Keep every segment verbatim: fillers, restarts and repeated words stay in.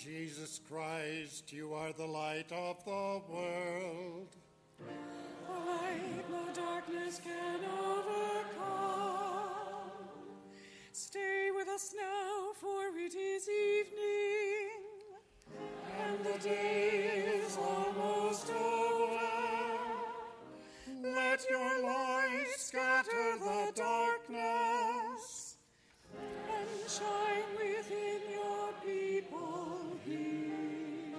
Jesus Christ, you are the light of the world. The light no darkness can overcome. Stay with us now, for it is evening, and the day is almost over. Let your light scatter the darkness and shine within your people here.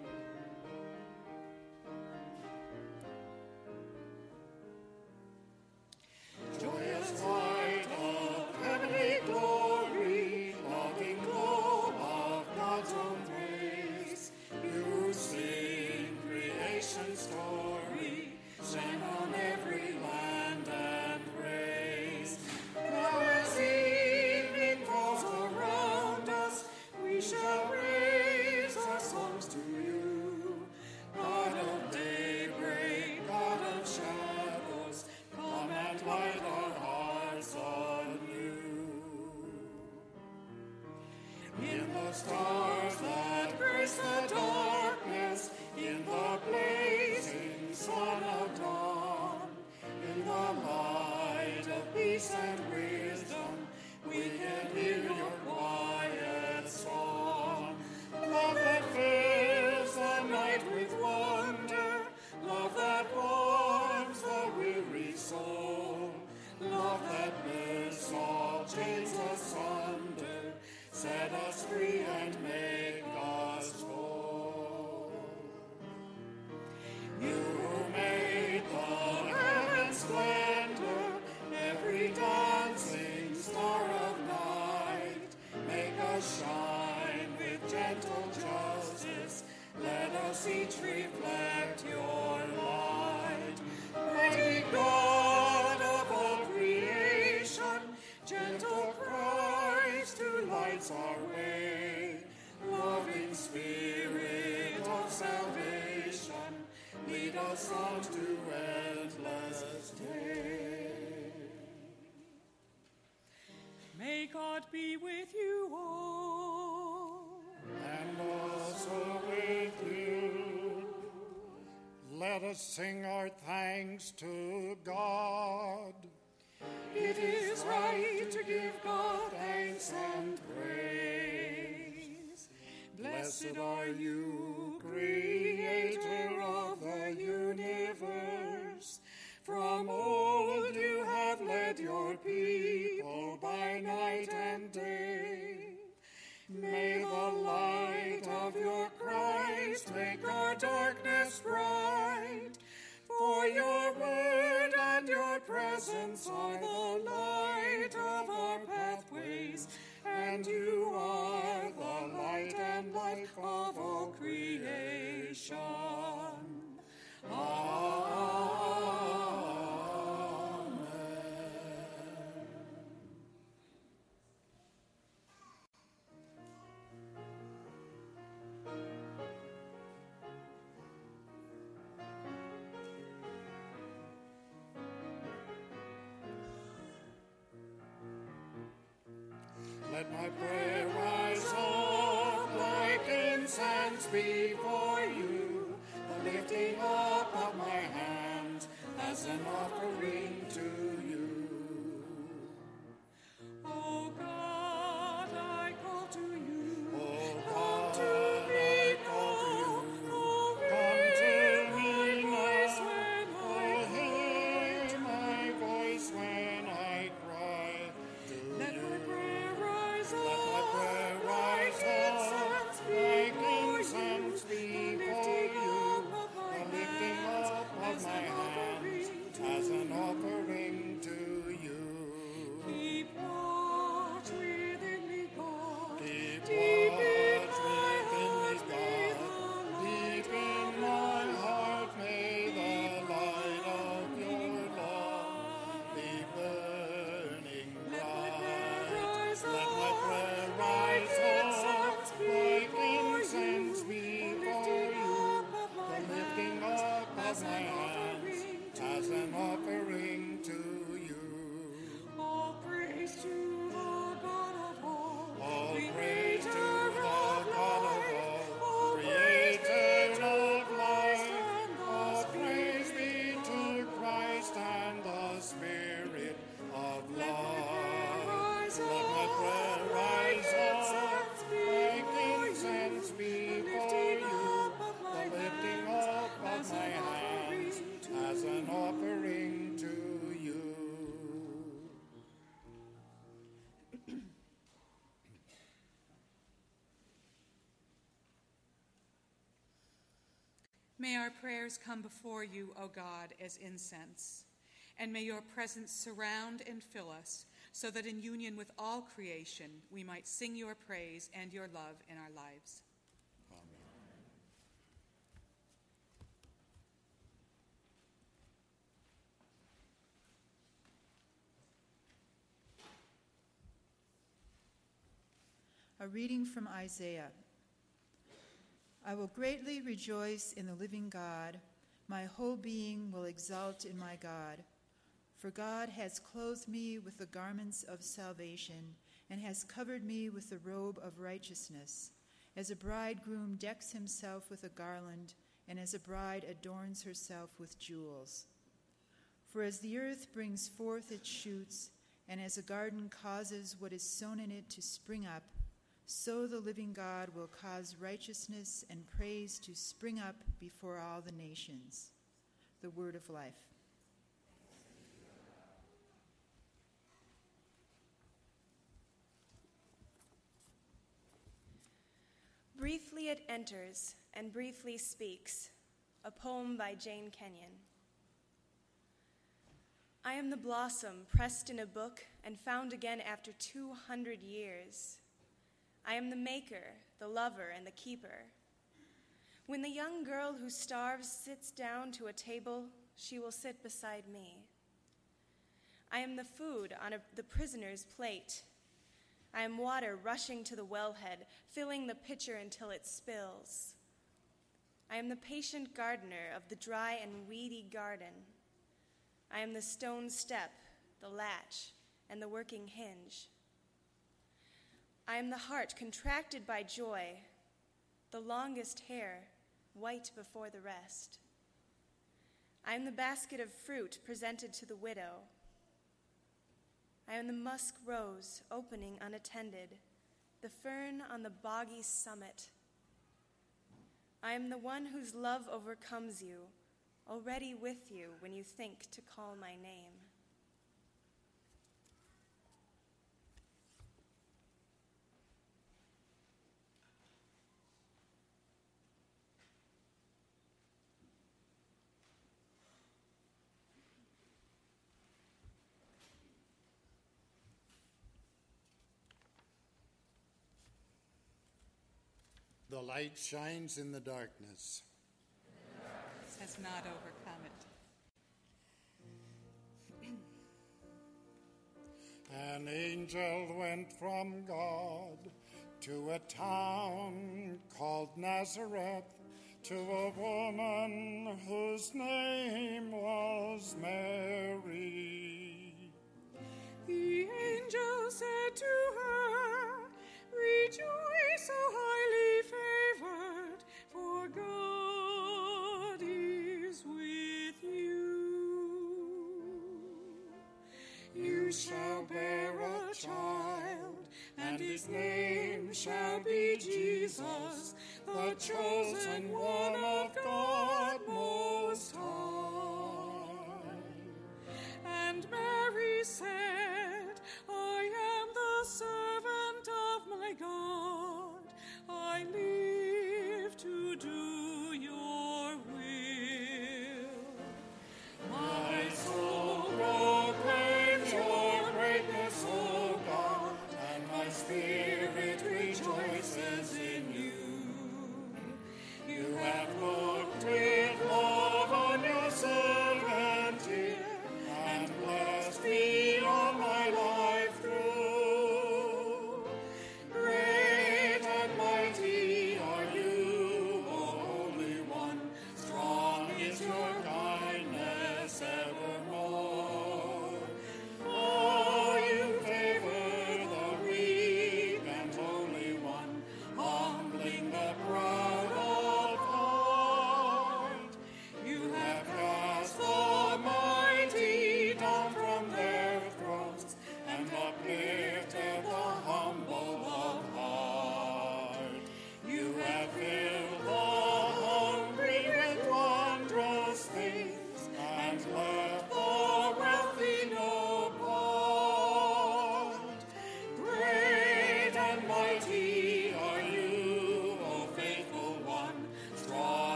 Joyous light of heavenly glory, loving glow of God's own face, you sing creation's story, shine on every land and race. Now as evening falls around us, we shall raise our songs to you. God of daybreak, God of shadows, come and light our hearts anew. In the stars that grace the darkness, in the blazing sun of dawn, in the light of peace and wisdom, we can hear your quiet song. Love that fills the night with wonder, love that warms the weary soul, love that lifts all chains asunder, set us free and make us whole. You who made the heaven's splendor, every dancing star of night, make us shine with gentle justice, let us each reflect your light. Mighty God of all creation, gentle Christ who lights our way, loving Spirit of salvation, lead us on to endless day. May God be with you all. And also with you. Let us sing our thanks to God. It is right to give God thanks and praise. Blessed are you, Creator of the universe. From old you have led your people by night and day. May the light of your Christ make our darkness bright. For your word and your presence are the light of our pathways, and you are the light and life of all creation. Amen. Let my prayer rise up like incense before you, the lifting up of my hands as an offering to you. O God, I call to you. Oh Come God, to me, I call to you. oh, Come to hear me my voice when now. I Oh, hear my voice when I cry to Let you. my prayer rise Let my up, prayer rise like up incense like before incense you, the before lifting you, up of my the lifting hands up of as my an hands offering to as an you. offering Let my prayer rise up like incense before you, the lifting up of my hands as an offering to you. May our prayers come before you, O God, as incense, and may your presence surround and fill us, so that in union with all creation we might sing your praise and your love in our lives. Amen. A reading from Isaiah. I will greatly rejoice in the living God. My whole being will exult in my God. For God has clothed me with the garments of salvation and has covered me with the robe of righteousness, as a bridegroom decks himself with a garland, and as a bride adorns herself with jewels. For as the earth brings forth its shoots, and as a garden causes what is sown in it to spring up, so the living God will cause righteousness and praise to spring up before all the nations. The word of life. Briefly it enters and briefly speaks, a poem by Jane Kenyon. I am the blossom pressed in a book and found again after two hundred years. I am the maker, the lover, and the keeper. When the young girl who starves sits down to a table, she will sit beside me. I am the food on a, the prisoner's plate. I am water rushing to the wellhead, filling the pitcher until it spills. I am the patient gardener of the dry and weedy garden. I am the stone step, the latch, and the working hinge. I am the heart contracted by joy, the longest hair, white before the rest. I am the basket of fruit presented to the widow. I am the musk rose opening unattended, the fern on the boggy summit. I am the one whose love overcomes you, already with you when you think to call my name. The light shines in the darkness. The darkness has not overcome it. An angel went from God to a town called Nazareth, to a woman whose name was Mary. The angel said to her, "Rejoice, O highly favored, for God is with you. You shall bear a child, and his name shall be Jesus, the chosen one of God Most High." And Mary said, "I am the servant of my God. I live to do your will." My soul proclaims your greatness, O God, and my spirit rejoices in you. You have looked with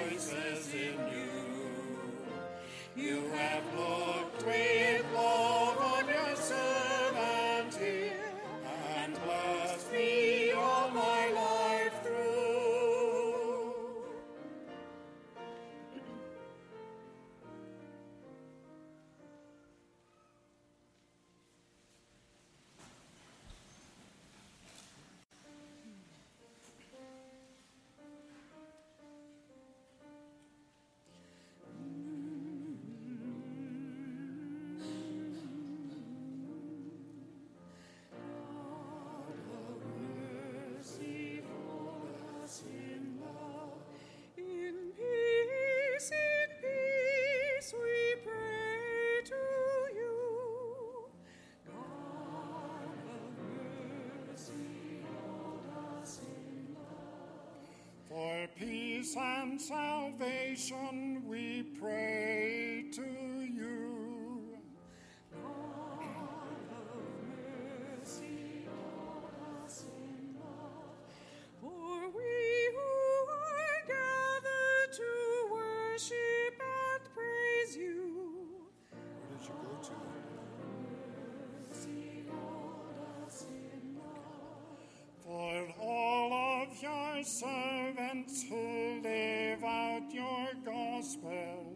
rejoices in you. You have looked with love on your servant here, and blessed me all my life through. Peace and salvation we pray to you. God of mercy, hold us in love. For we who are gathered to worship and praise you. Where did you go to? Mercy, hold us in love. For all of your servants who live out your gospel,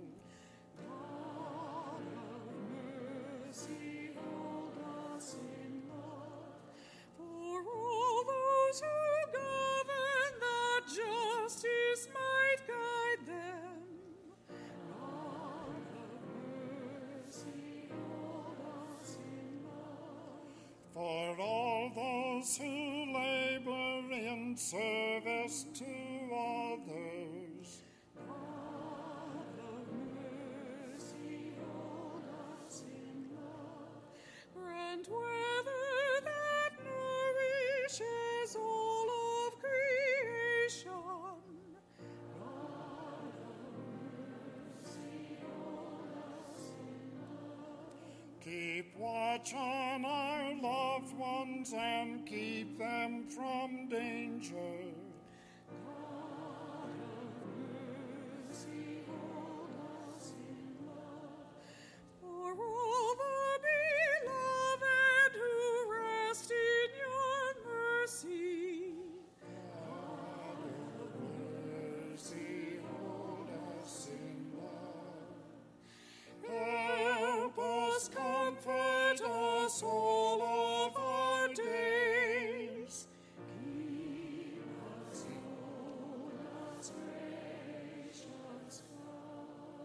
God of mercy, hold us in love. For all those who govern, that justice might guide them. God of mercy, hold us in love. for all those who labor in service to others, God of mercy, hold us in love. Grant whether that nourishes all of creation. God of mercy, hold us in love. keep watch on our loved ones and keep them from danger. God of mercy, hold us in love. For all the beloved who rest in your mercy. God of mercy, hold us in love. Help us, comfort us all of our days. Keep us, hold us, gracious God.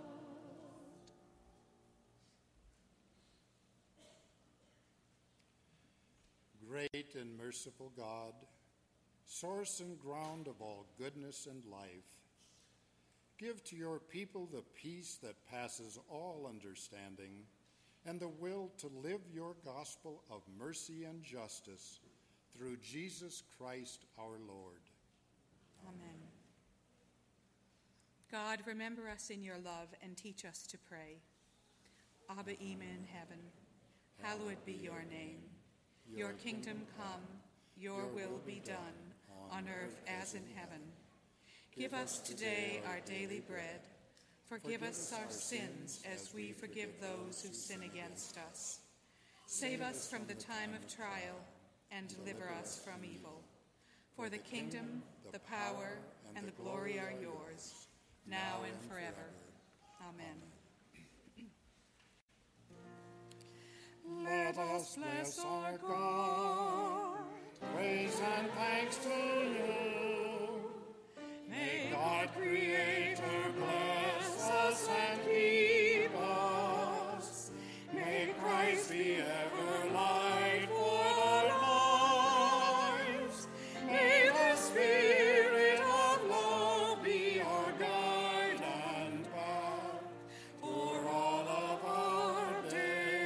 Great and merciful God, source and ground of all goodness and life, give to your people the peace that passes all understanding and the will to live your gospel of mercy and justice through Jesus Christ our Lord. Amen. God, remember us in your love and teach us to pray. Abba, Ema in heaven, hallowed be your name. Your kingdom come, your will be done, on earth as in heaven. Give us today our daily bread. Forgive us our sins as we forgive those who sin against us. Save us from the time of trial and deliver us from evil. For the kingdom, the power, and the glory are yours, now and forever. Amen. Let us bless our God. Praise and thanks to you. May God Creator bless us and keep us. May Christ be ever light for our lives. May the Spirit of love be our guide and path for all of our days.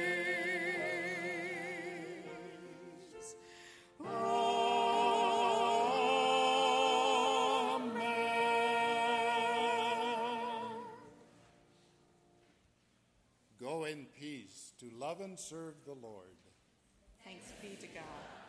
Go in peace to love and serve the Lord. Thanks be to God.